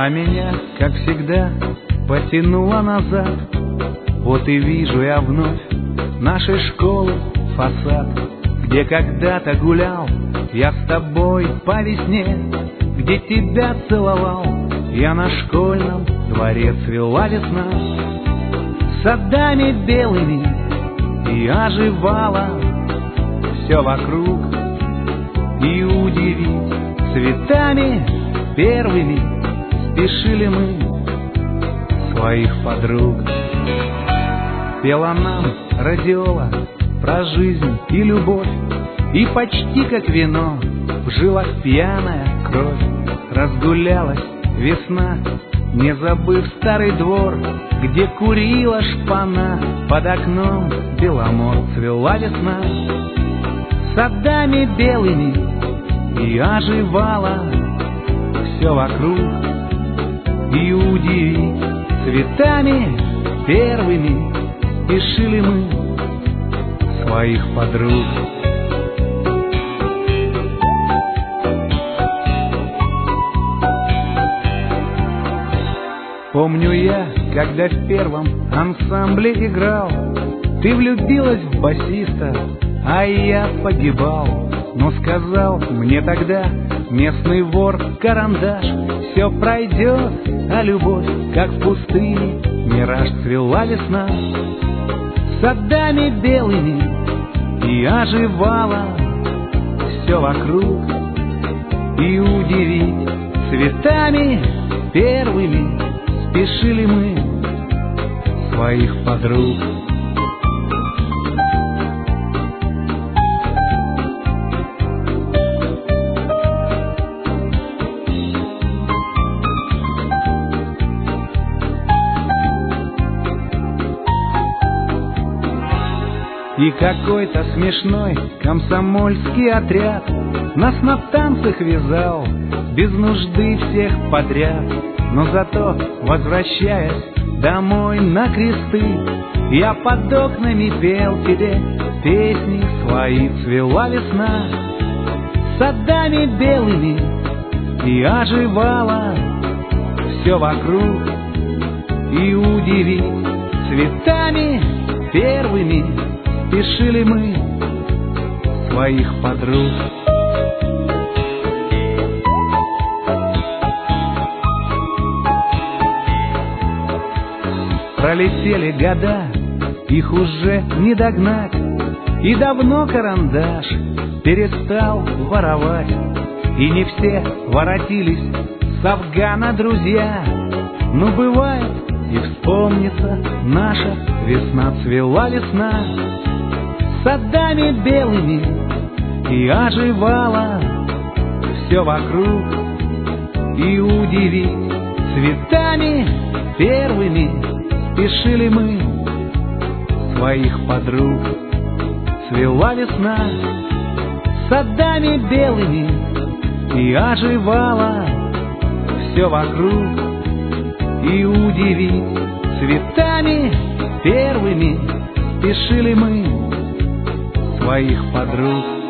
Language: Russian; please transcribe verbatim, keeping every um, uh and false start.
А меня, как всегда, потянуло назад. Вот и вижу я вновь нашей школы фасад, где когда-то гулял я с тобой по весне, где тебя целовал я на школьном дворе. Цвела весна садами белыми и оживала все вокруг, и удивить цветами первыми спешили мы своих подруг. Пела нам радиола про жизнь и любовь, и почти как вино в жилах пьяная кровь. Разгулялась весна, не забыв старый двор, где курила шпана под окном Беломор. Цвела весна садами белыми и оживала все вокруг, и удивить цветами первыми спешили мы своих подруг. Помню я, когда в первом ансамбле играл, ты влюбилась в басиста, а я погибал. Но сказал мне тогда местный вор Карандаш: все пройдет, а любовь, как в пустыне, мираж. Цвела весна садами белыми и оживала все вокруг, и удивить цветами первыми спешили мы своих подруг. И какой-то смешной комсомольский отряд нас на танцах вязал, без нужды всех подряд. Но зато, возвращаясь домой на кресты, я под окнами пел тебе песни свои. Цвела весна садами белыми и оживала все вокруг, и удивить цветами первыми спешили мы своих подруг. Пролетели года, их уже не догнать, и давно карандаш перестал воровать, и не все воротились с Афгана друзья. Но бывает и вспомнится наша весна. Цвела весна садами белыми и оживала все вокруг, и удивить цветами первыми спешили мы своих подруг. Цвела весна садами белыми и оживала все вокруг, и удивить цветами первыми спешили мы своих подруг.